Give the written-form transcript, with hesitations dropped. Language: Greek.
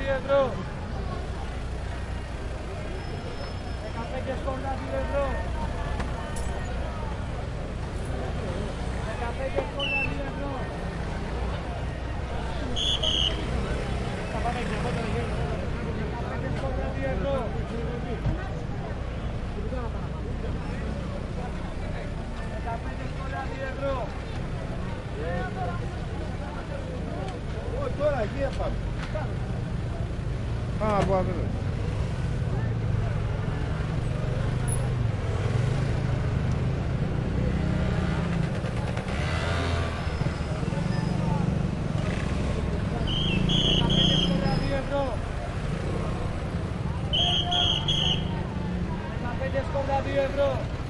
ευρώ. 15 σκόρνα 2 ευρώ. 15 σκόρνα 2 ευρώ. Θα πάμε και εγώ το γύρω. 15 σκόρνα 2 ευρώ. 15 σκόρνα 2 ευρώ. Τώρα εκεί έπαμε. Α, από αυτό. €15 σκόρδα 2 ευρώ.